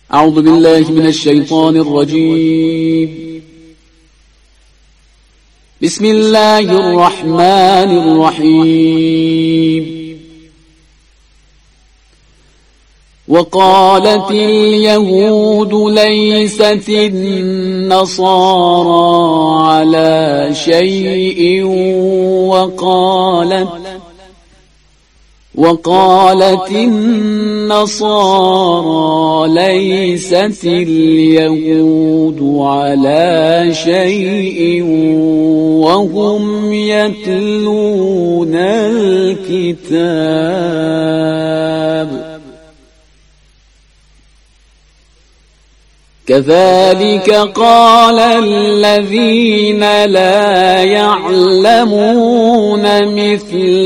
أعوذ بالله من الشيطان الرجيم. بسم الله الرحمن الرحيم. وقالت اليهود ليست النصارى على شيء وقالت النصارى ليست اليهود على شيء وهم يتلون الكتاب. كذلك قال الذين لا يعلمون مثل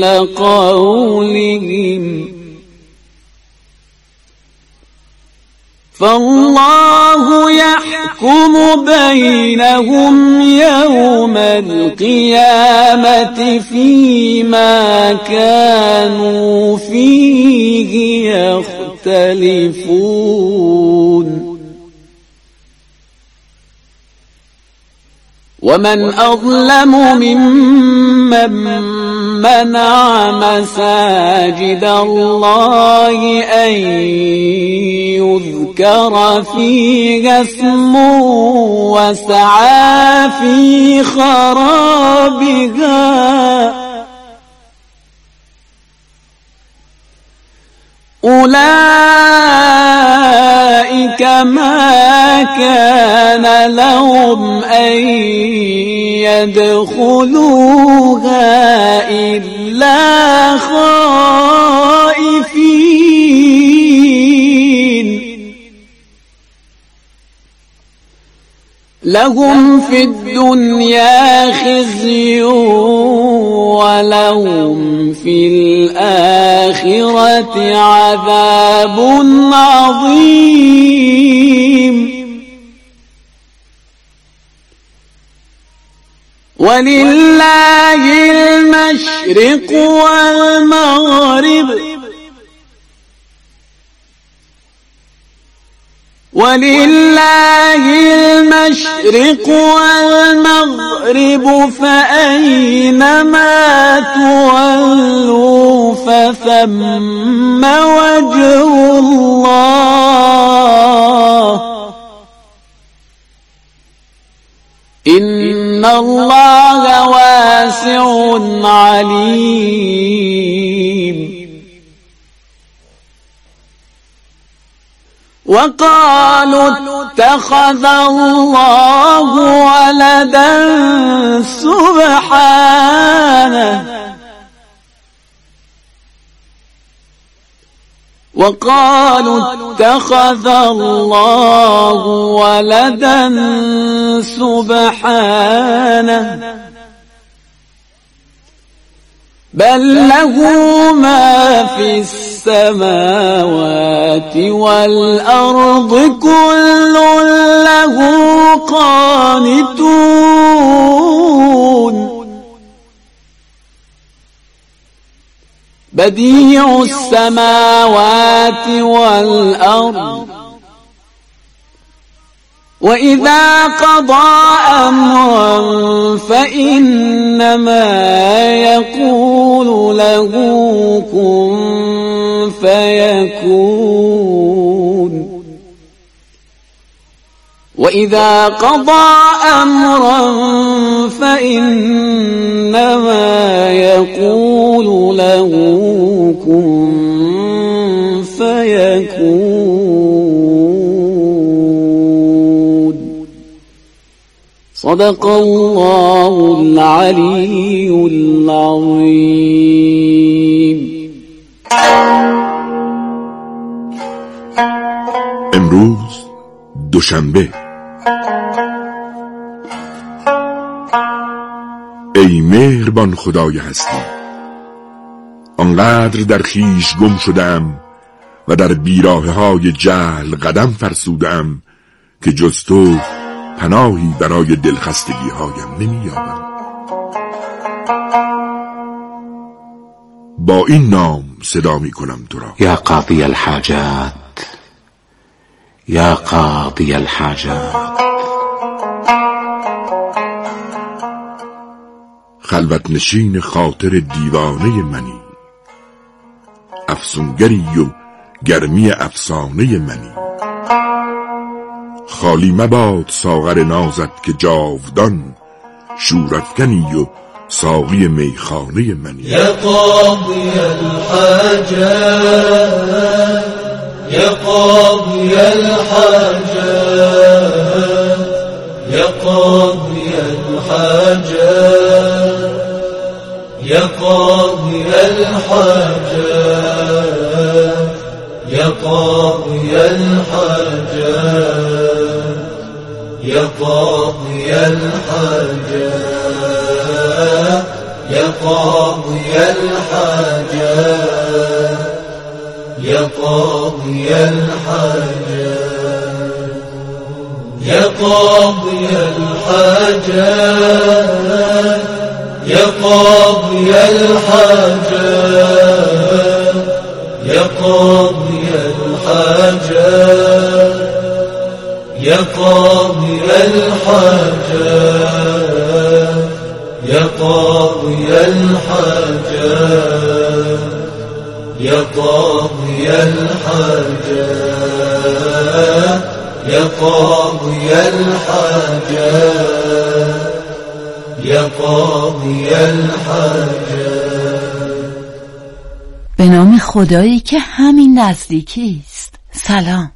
قولهم فالله يحكم بينهم يوم القيامة فيما كانوا فيه يختلفون. ومن أظلم ممن منع مساجد الله أن يذكر فيها اسمه وسعى في خرابها أولئك ما كان لهم أن يدخلوها إلا خائفين. لهم في الدنيا خزي ولهم في الآخرة عذاب عظيم. ولله المشرق والمغرب فأينما تولوا فثم وجه الله إن الله واسع عليم. وقالوا اتخذ الله ولدا سبحانه بل له ما في السماوات والأرض كل له قانتون. بديع السماوات والأرض وإذا قضى أمرا فإنما يقول له كن فيكون. وإذا قضى أمرا فإنما يقول له كن فيكون. صدق الله العلي العظيم. امروز دوشنبه. ای مهربان خدای هستی، آنقدر در خویش گم شدم و در بیراهه‌های جهل قدم فرسودم که جز تو پناهی برای دلخستگی‌هایم نمی‌یابم. با این نام صدا می‌کنم تو را: یا قاضی الحاجات، یا قاضی الحاجات. خلوت نشین خاطر دیوانه منی، افسونگری و گرمی افسانه منی. خالی مباد ساغر نازت که جاودان شورافکنی و ساقی میخانه منی. یا قاضی الحاجات، یا قاضی الحاجات، یا قاضی الحاجات، یا قاضی الحاجات، یا قاضی الحاجات، یا قاضی الحاجات، یا قاضی الحاجات، یا قاضی الحاجات، یا قاضی الحاجات، یا قاضی الحاجات، یا قاضی الحاجات، یا قاضی الحاجات، یا قاضی الحاجات، یا قاضی الحاجات، یا قاضی الحاجات، یا قاضی الحاجات. به نام خدایی که همین نزدیکی است. سلام.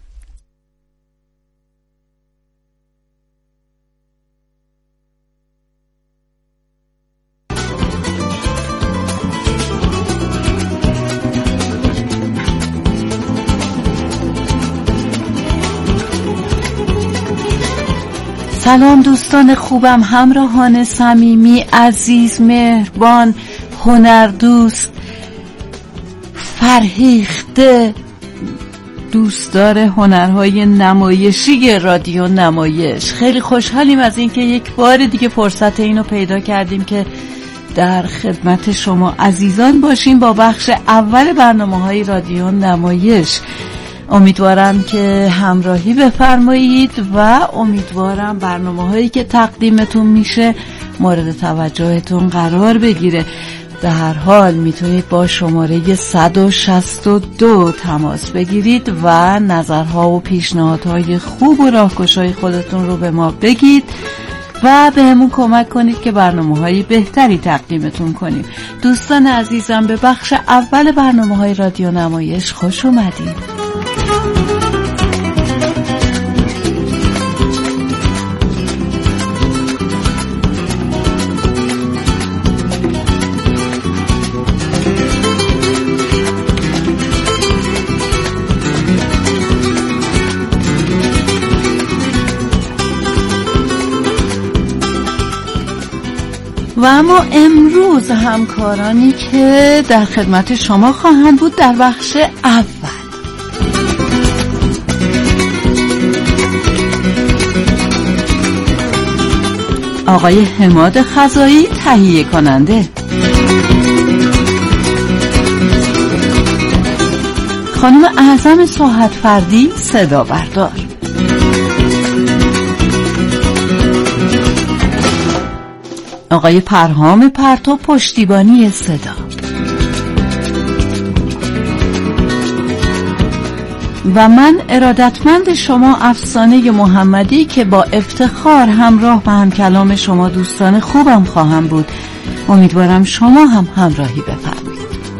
سلام دوستان خوبم، همراهان صمیمی، عزیز، مهربان، هنردوست، فرهیخته، دوستدار هنرهای نمایشی رادیو نمایش. خیلی خوشحالیم از اینکه یک بار دیگه فرصت اینو پیدا کردیم که در خدمت شما عزیزان باشیم با بخش اول برنامه‌های رادیو نمایش. امیدوارم که همراهی بفرمایید و امیدوارم برنامه‌هایی که تقدیمتون میشه مورد توجهتون قرار بگیره. در هر حال میتونید با شماره 162 تماس بگیرید و نظرها و پیشنهادهای خوب و راهگشای خودتون رو به ما بگید و به همون کمک کنید که برنامه‌های بهتری تقدیمتون کنیم. دوستان عزیزم، به بخش اول برنامه‌های رادیو نمایش خوش اومدید. و اما امروز همکارانی که در خدمت شما خواهند بود در بخش اول: آقای حماد خزایی تهیه کننده، خانم اعظم ساحت فردی صدا بردار، آقای پرهام پرتو پشتیبانی صدا و من ارادتمند شما افسانه محمدی که با افتخار همراه و هم کلام شما دوستان خوبم خواهم بود. امیدوارم شما هم همراهی بفرمایید.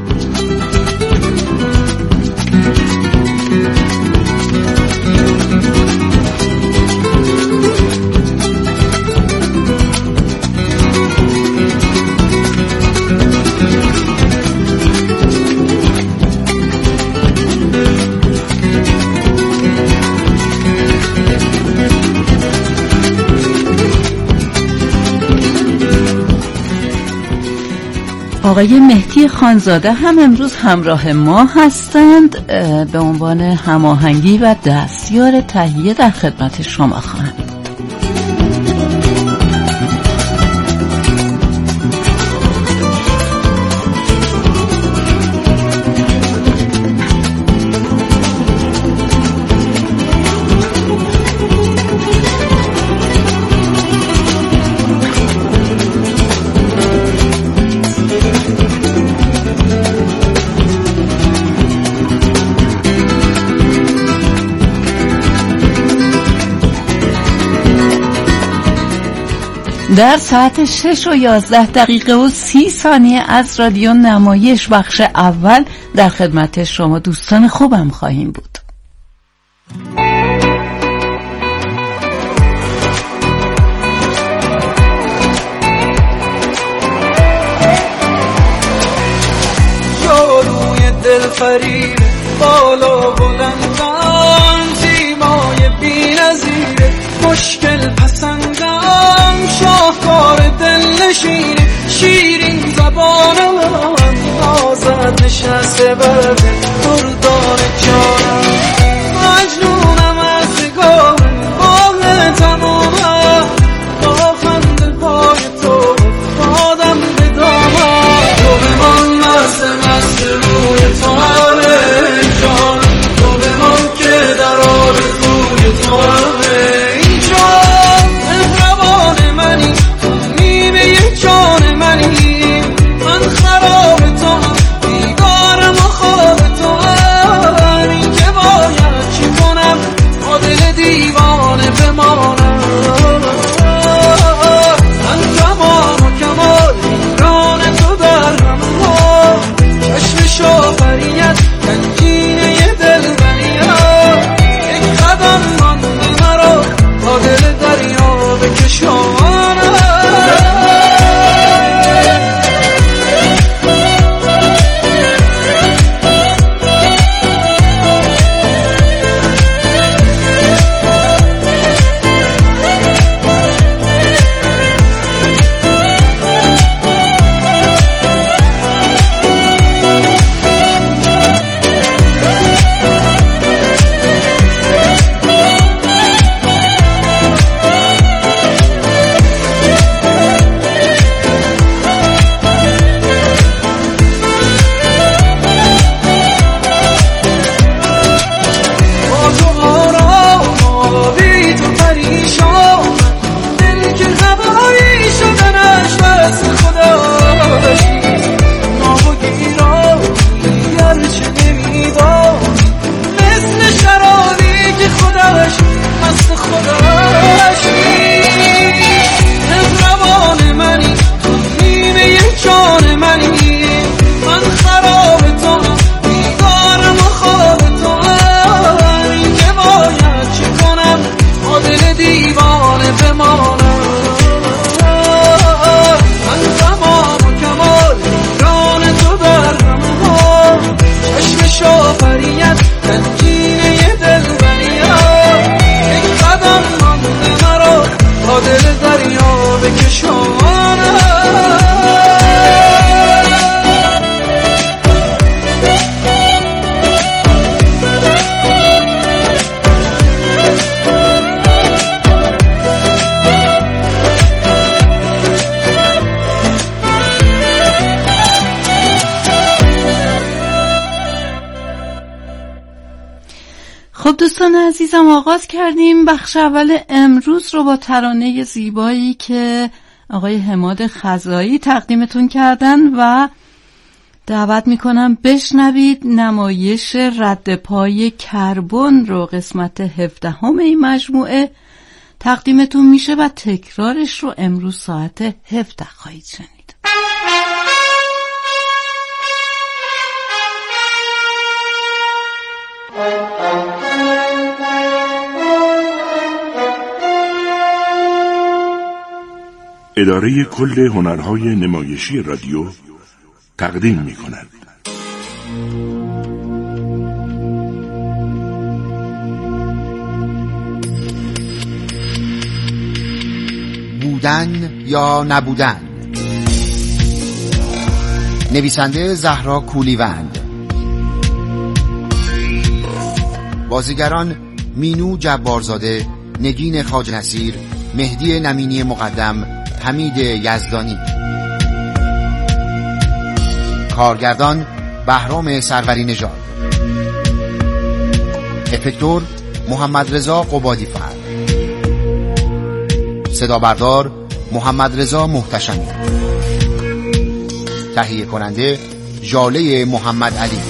آقای مهدی خانزاده هم امروز همراه ما هستند. به عنوان هماهنگی و دستیار تهیه در خدمت شما خواهند. در ساعت 6:11:30 از رادیو نمایش بخش اول در خدمت شما دوستان خوبم خواهیم بود. یاروی دلفریب بالا بلندم، زیبای بی‌نظیر مشکل پسندم، شاهکار دلنشین شیرین زبانم، آزاد نشسته بر دردان جانم، مجنونم از نگاه بال تمامم، با خنده پای تو آدم به دامم، تو بمان مست روی تاره جان، تو بمان که در آرزوی تو دوستان عزیزم، آغاز کردیم بخش اول امروز رو با ترانه زیبایی که آقای حماد خزایی تقدیمتون کردن و دعوت میکنم بشنوید نمایش رد پای کربن رو قسمت 17 این مجموعه تقدیمتون میشه و تکرارش رو امروز ساعت 17 خواهید شنید. اداره کل هنرهای نمایشی رادیو تقدیم می کند. بودن یا نبودن، نویسنده زهرا کولیوند، بازیگران مینو جبارزاده، نگین خواجه نصیر، مهدی نمینی مقدم، حمید یزدانی، کارگردان بهرام سروری نژاد، افکتور محمد رضا قبادی فرد، صدا بردار محمد رضا محتشمی، تهیه کننده ژاله محمد علی.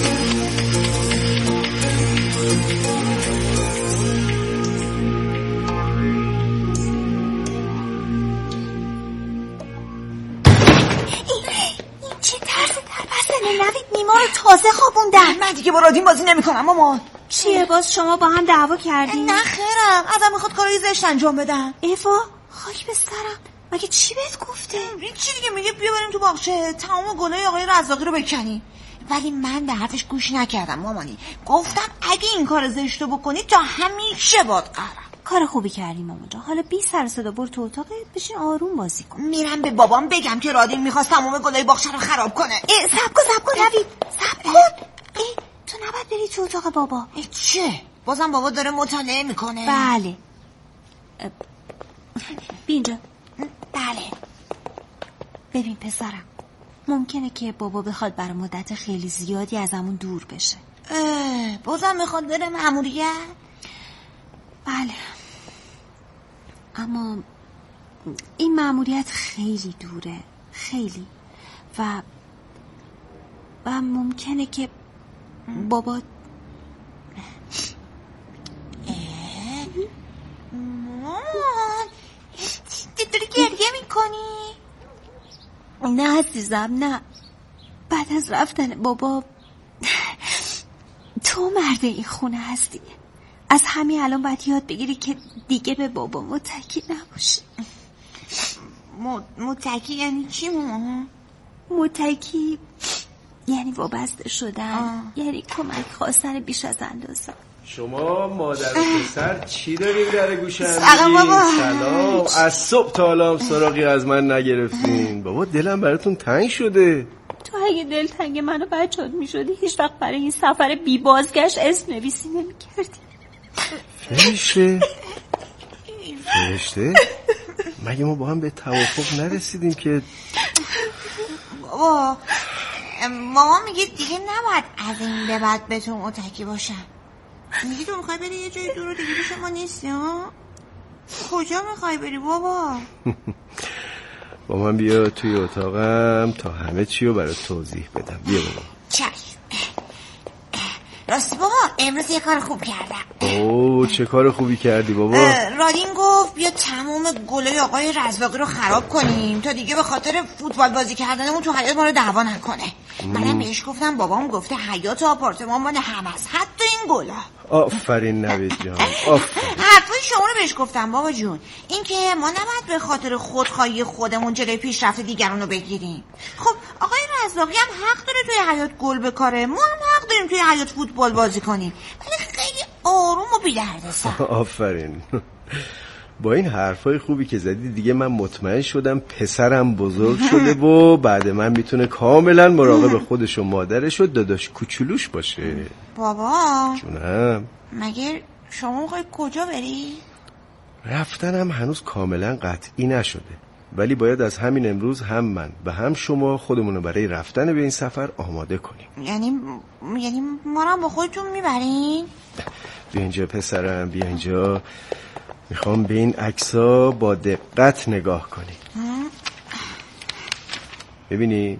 من دیگه با رادین بازی نمیکنم مامان. چیه باز شما با هم دعوا کردین؟ نه خیرم، ازم میخواد کارای زشت انجام بدم. ایوا خاک به سرم، مگه چی بهت گفته؟ چی دیگه میگه بیا بریم تو باغچه تمام گلای آقای رزاقی رو بکنی. ولی من به حرفش گوش نکردم مامانی. گفتم اگه این کار زشتو بکنی تا همیشه باد قهرم. کار خوبی کردی مامان جان. حالا بی سر صدا برو تو اتاقت بشین آروم بازی کن. میرم به بابام بگم که رادین میخواست تمام گلای باغچه رو خراب کنه. صبر کن نوید، صبر کن. تو نباید بری تو اتاق بابا. چه؟ بازم بابا داره مطالعه میکنه؟ بله. بینجا. بله. ببین پسرم، ممکنه که بابا بخواد برای مدت خیلی زیادی ازمون دور بشه. بازم میخواد بره مأموریت؟ بله، اما این مأموریت خیلی دوره، خیلی، و ممکنه که بابا مامان داری گریه میکنی؟ نه عزیزم نه. بعد از رفتن بابا تو مرد این خونه هستی. از همین الان باید یاد بگیری که دیگه به بابا متکی نباشی. متکی یعنی چی مامان؟ متکی یعنی وابسته شدن، یعنی کمک خواستن بیش از اندازه. شما مادر پسر چی داریم در گوشم میگین؟ سلام بابا. سلام. از صبح تا حالا سراغی از من نگرفتین. بابا دلم براتون تنگ شده. تو اگه دلتنگ منو بچه‌ات میشدی هیچ وقت برای این سفر بی بازگشت اسم نویسی نمی‌کردی. فرشته؟ مگه ما با هم به توافق نرسیدیم که؟ بابا مامان میگه دیگه نباید از این به بعد به تو متکی باشم. میگی تو میخوای بری یه جای دور و دیگه پیش ما نیستی ها؟ کجا میخوای بری بابا؟ با من بیا توی اتاقم تا همه چی رو برات توضیح بدم. بیا بابا. چشم. راستی بابا امروز یه کار خوب کردم. اوه چه کار خوبی کردی بابا؟ رادین گفت بیا تمام گلای آقای رزاقی رو خراب کنیم تا دیگه به خاطر فوتبال بازی کردنمون تو حیاط ما رو دعوا نکنه. منم بهش گفتم بابام گفته حیاط آپارتمان مال همه است، حتی این گلا. آفرین نوید جان آفرین. حرفای شما رو بهش گفتم بابا جون. این که ما نباید به خاطر خودخواهی خودمون جلوی پیشرفت دیگران رو بگیریم. خب آقای رزاقی هم حق داره توی حیاط گل بکاره، ما هم حق داریم توی حیاط فوتبال بازی کنیم، ولی خیلی آروم و بی دردسر. آفرین. با این حرفای خوبی که زدی دیگه من مطمئن شدم پسرم بزرگ شده و بعد من میتونه کاملا مراقب خودش و مادرش و داداش کوچولوش باشه. بابا جونم مگه شما میخوای کجا بری؟ رفتنم هنوز کاملا قطعی نشده، ولی باید از همین امروز هم من و هم شما خودمونو برای رفتن به این سفر آماده کنیم. یعنی ما رو با خودتون میبرین؟ بیا اینجا پسرم، بیا اینجا. میخوام به این عکس‌ها با دقت نگاه کنی. ببینی؟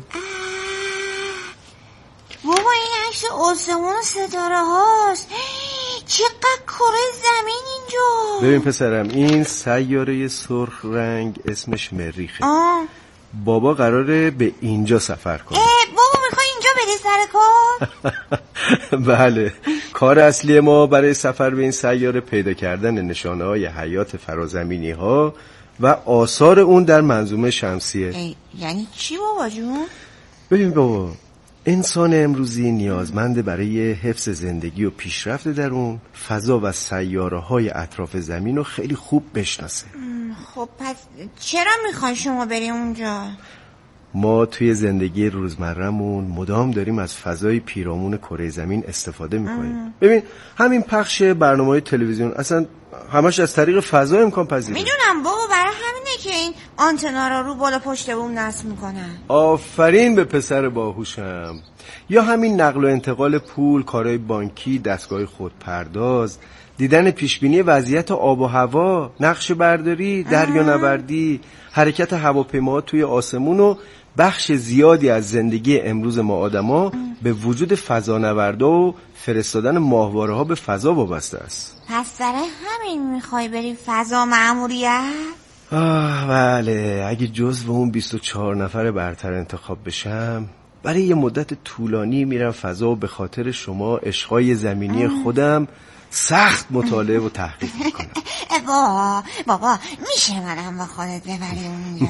بابا این عکس آسمون و ستاره هاست. چقدر کره زمین اینجا. ببین پسرم این سیاره سرخ رنگ اسمش مریخه. بابا قراره به اینجا سفر کنه. بابا میخوای اینجا بری سر کار؟ بله، کار اصلی ما برای سفر به این سیاره پیدا کردن نشانه‌های حیات فرازمینی ها و آثار اون در منظومه شمسیه. یعنی چی بابا جون؟ ببین بابا، انسان امروزی نیازمند برای حفظ زندگی و پیشرفت در اون فضا و سیاره‌های اطراف زمین رو خیلی خوب بشناسه. خب پس چرا میخوای شما بری اونجا؟ ما توی زندگی روزمره‌مون مدام داریم از فضای پیرامون کره زمین استفاده میکنیم. ببین همین پخش برنامه‌های تلویزیون اصلا همش از طریق فضا امکان پذیره. میدونم بابا، برای همینه که این آنتنا رو بالا پشت بوم نصب میکنن. آفرین به پسر باهوشم. یا همین نقل و انتقال پول، کارهای بانکی، دستگاه خودپرداز، دیدن پیشبینی وضعیت آب و هوا، نقشه برداری، دریانوردی، حرکت هواپیما توی آسمون و بخش زیادی از زندگی امروز ما آدما به وجود فضانوردا و فرستادن ماهواره‌ها به فضا وابسته است. پس سر همین میخوای بری فضا مأموریت؟ بله، اگه جزو اون 24 نفر برتر انتخاب بشم برای یه مدت طولانی میرم فضا و به خاطر شما عشقای زمینی خودم سخت مطالعه و تحقیق میکنم. بابا میشه منم با خودت ببری اونجا؟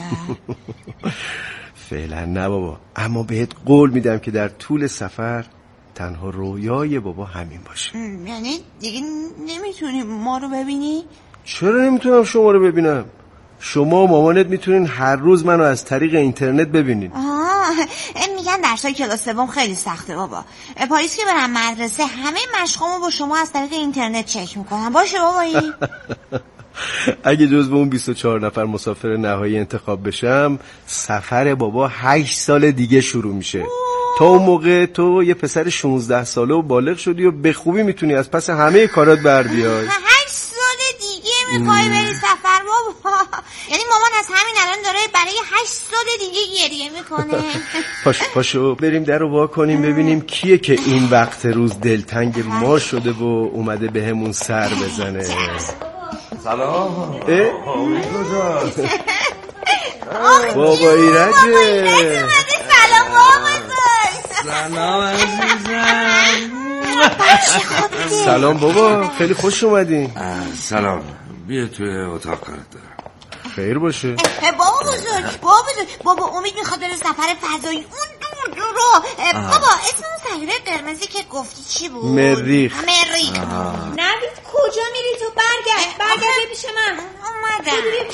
فعلا نه بابا، اما بهت قول میدم که در طول سفر تنها رویای بابا همین باشه. یعنی دیگه نمیتونی ما رو ببینی؟ چرا نمیتونم شما رو ببینم؟ شما و مامانت میتونین هر روز منو از طریق اینترنت ببینین. میگن درسای کلاس سوم خیلی سخته بابا. پاییز که برم مدرسه همه مشقامو با شما از طریق اینترنت چک میکنم. باشه بابایی؟ اگه جزو اون 24 نفر مسافر نهایی انتخاب بشم، سفر بابا 8 سال دیگه شروع میشه. تا اون موقع تو یه پسر 16 ساله و بالغ شدی و به خوبی میتونی از پس همه کارات بر بیای. 8 سال دیگه میخوای بری سفر بابا؟ یعنی مامان از همین الان داره برای 8 سال دیگه گریه میکنه. پاشو بریم در رو وا کنیم ببینیم کیه که این وقت روز دلتنگ ما شده و اومده بهمون سر بزنه. سلام. بابا ایرجه. سلام بابا. سلام عزیزم. سلام بابا، خیلی خوش اومدین. سلام، بیا توی اتاق کارت دارم. خیر باشه. بابا بزرگ بابا امید میخواد بره سفر فضایی اون دور رو. بابا اسم اون سیاره قرمزی که گفتی چی بود؟ مریخ. نوید کجا میری تو؟ برگرد پیش من. اومدم.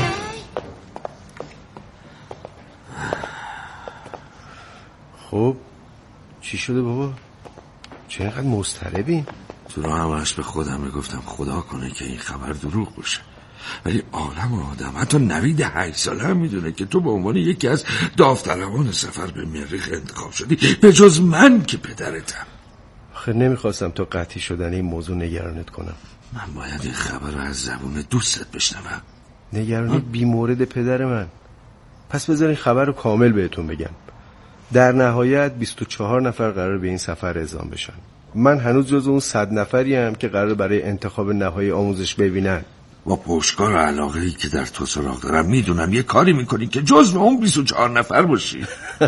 خب چی شده بابا؟ چرا اینقدر مضطربی؟ تو رو همش به خودم میگفتم خدا کنه که این خبر دروغ باشه، ولی عالم آدم حتی نوید 8 ساله هم میدونه که تو به عنوان یکی از داوطلبان سفر به مریخ انتخاب شدی، به جز من که پدرتم. آخه نمیخواستم تا قطعی شدن این موضوع نگرانت کنم. من باید این خبر رو از زبون دوستت بشنوم. نگرانی بی مورد پدر من. پس بذارین خبر رو کامل بهتون بگم. در نهایت 24 نفر قرار به این سفر اعزام بشن. من هنوز جز اون 100 نفریم که قرار برای انتخاب نهایی آموزش ببینن. با پشتکار علاقه‌ای که در تو سراغ دارم میدونم یه کاری میکنی که جزو اون 24 نفر باشی.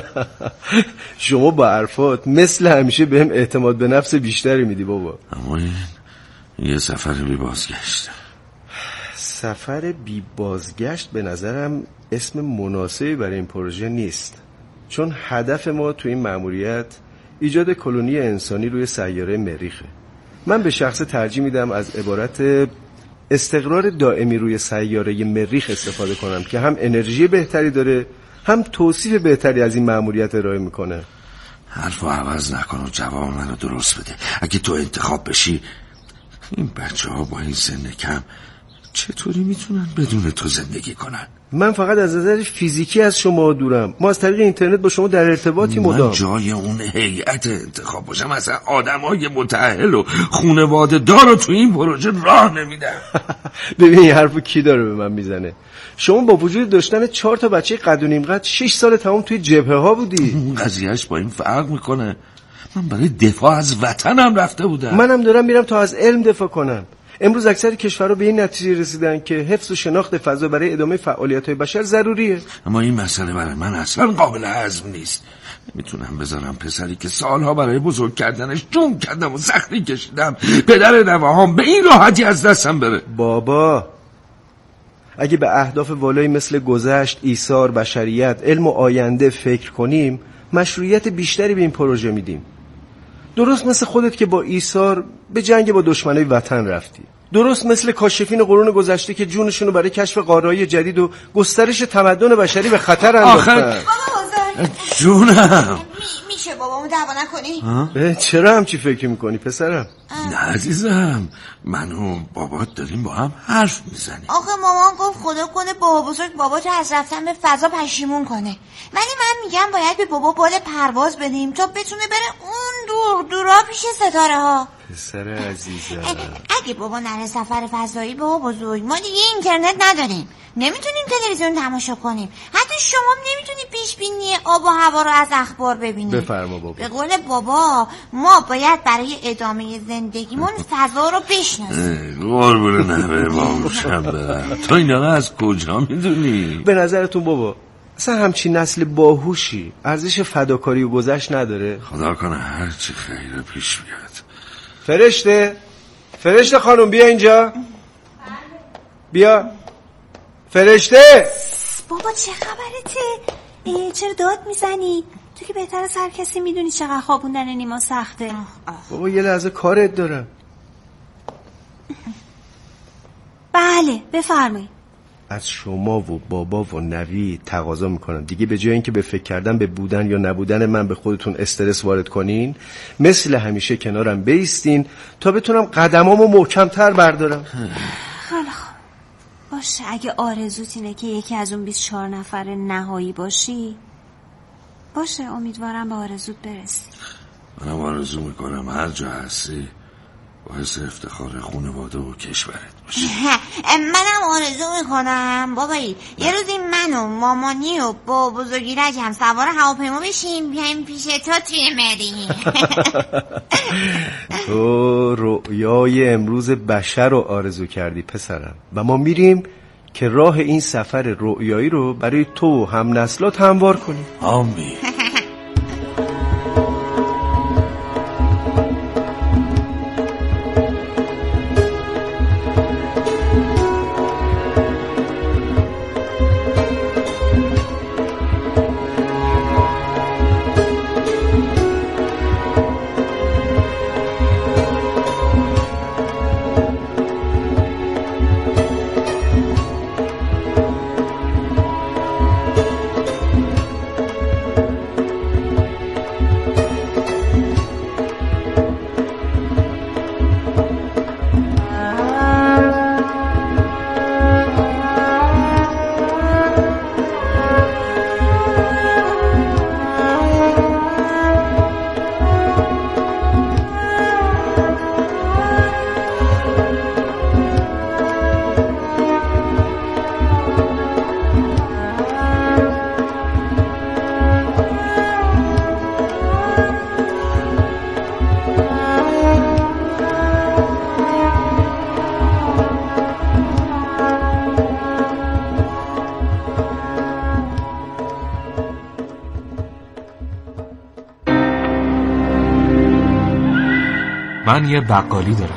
شما با حرفات مثل همیشه بهم اعتماد به نفس بیشتری میدی بابا. اما این یه سفر بی بازگشت. سفر بی بازگشت به نظرم اسم مناسبی برای این پروژه نیست، چون هدف ما تو این مأموریت ایجاد کلونی انسانی روی سیاره مریخه. من به شخص ترجیح میدم از عبارت استقرار دائمی روی سیاره مریخ استفاده کنم که هم انرژی بهتری داره، هم توصیف بهتری از این مأموریت ارائه میکنه. حرفو عوض نکن و جواب منو درست بده. اگه تو انتخاب بشی، این بچه‌ها با این سن کم چطوری میتونن بدون تو زندگی کنن؟ من فقط از نظر فیزیکی از شما دورم. ما از طریق اینترنت با شما در ارتباطی مدام. من جای اون هیئت انتخاب باشم اصلا آدمای متأهل و خانواده دار رو تو این پروژه راه نمیدم. ببین این حرفو کی داره به من میزنه؟ شما با وجود داشتن 4 تا بچه قد و نیم قد 6 سال تمام توی جبهه ها بودی. اون قضیهش با این فرق میکنه. من برای دفاع از وطنم رفته بودم. منم دارم میرم تا از علم دفاع کنم. امروز اکثر کشورها به این نتیجه رسیدن که حفظ و شناخت فضا برای ادامه فعالیت‌های بشر ضروریه. اما این مسئله برای من اصلا قابل هضم نیست. نمیتونم بذارم پسری که سالها برای بزرگ کردنش جون کردم و سختی کشیدم، پدر نوهام، به این راحتی از دستم بره. بابا اگه به اهداف والایی مثل گذشت، ایثار، بشریت، علم و آینده فکر کنیم، مشروعیت بیشتری به این پروژه میدیم. درست مثل خودت که با ایثار به جنگ با دشمنای وطن رفتی. درست مثل کاشفین قرون گذشته که جونشون رو برای کشف قاره‌های جدید و گسترش تمدن بشری به خطر انداختن. جونم میشه بابامو دعوا نکنی؟ چرا همچی فکر میکنی پسرم؟ نه عزیزم، من و بابات داریم با هم حرف میزنیم. آخه مامان گفت خدا کنه بابا بزرگ باباتو از رفتن به فضا پشیمون کنه، ولی من میگم باید به بابا بال پرواز بدیم تا بتونه بره اون دورا پیش ستاره ها. پسر عزیزم اگه بابا نره سفر فضایی بابا بزرگ، ما دیگه اینترنت نداریم، نمیتونیم تلویزیون تماشا کنیم، حتی شما نمیتونی پیش بینی آب و هوا رو از اخبار ببینی. بفرما بابا. به قول بابا ما باید برای ادامه زندگیمون فضا رو بشناسیم. قربون نبه باوشم برم. تو اینا رو از کجا میدونی؟ به نظرتون بابا اصلا همچین نسل باهوشی ارزش فداکاری و گذشت نداره. خدا کنه هرچی خیره پیش بیاد. فرشته خانم بیا اینجا. بیا فرشته. بابا چه خبرته؟ چرا داد میزنی؟ تو که بهتر از هر کسی میدونی چقدر خوابوندن نیما سخته. بابا یه لحظه کارت دارم. بله بفرمایید. از شما و بابا و نوید تقاضا میکنم دیگه به جای اینکه به فکر کردن به بودن یا نبودن من به خودتون استرس وارد کنین، مثل همیشه کنارم بیستین تا بتونم قدمامو محکم‌تر بردارم. خیلی خوب باشه، اگه آرزوت اینه که یکی از اون 24 نفر نهایی باشی باشه، امیدوارم به آرزوت برسی. منم آرزو میکنم هر جا هستی باعث افتخار خانواده و کشورت باشه. منم آرزو میکنم بابایی یه روزی من و مامانی و با بزرگیرک هم سوار هواپیما بشیم بیایم پیش تو توی مری. تو رؤیای امروز بشر رو آرزو کردی پسرم و ما میریم که راه این سفر رؤیایی رو برای تو و هم نسلات هموار کنیم. آمین. من یه بقالی دارم.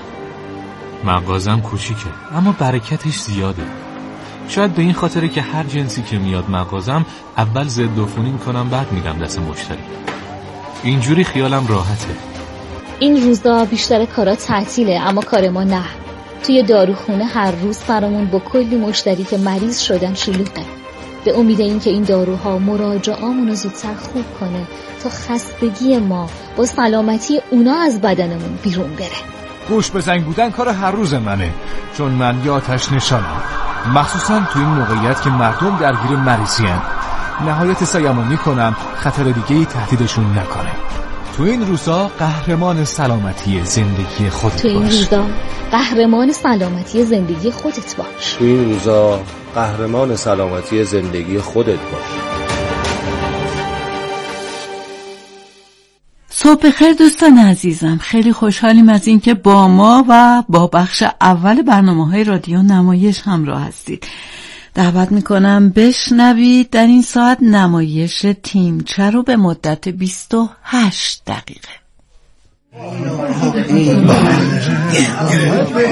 مغازم کوچیکه اما برکتش زیاده. شاید به این خاطره که هر جنسی که میاد مغازم اول ضد عفونی میکنم بعد میدم دست مشتری. اینجوری خیالم راحته. این روزا بیشتر کارا تعطیله اما کار ما نه. توی داروخونه هر روز برامون با کلی مشتری که مریض شدن شلوغه. به امید این که این داروها مراجعامونو زودتر خوب کنه تا خستگی ما با سلامتی اونا از بدنمون بیرون بره. گوش به زنگ بودن کار هر روز منه، چون من یه آتش نشانم، مخصوصا تو این موقعیت که مردم درگیر مریضی هن. نهایت سعیمو میکنم خطر دیگه‌ای تهدیدشون نکنه. تو این روزا قهرمان سلامتی زندگی خودت باش. تو این روزا قهرمان سلامتی زندگی خودت باش. تو این روزا قهرمان سلامتی زندگی خودت باش. صبح بخیر دوستان عزیزم، خیلی خوشحالیم از اینکه با ما و با بخش اول برنامه‌های رادیو نمایش همراه هستید. دعوت میکنم بشنوید در این ساعت نمایش تیمچه رو به مدت 28 دقیقه.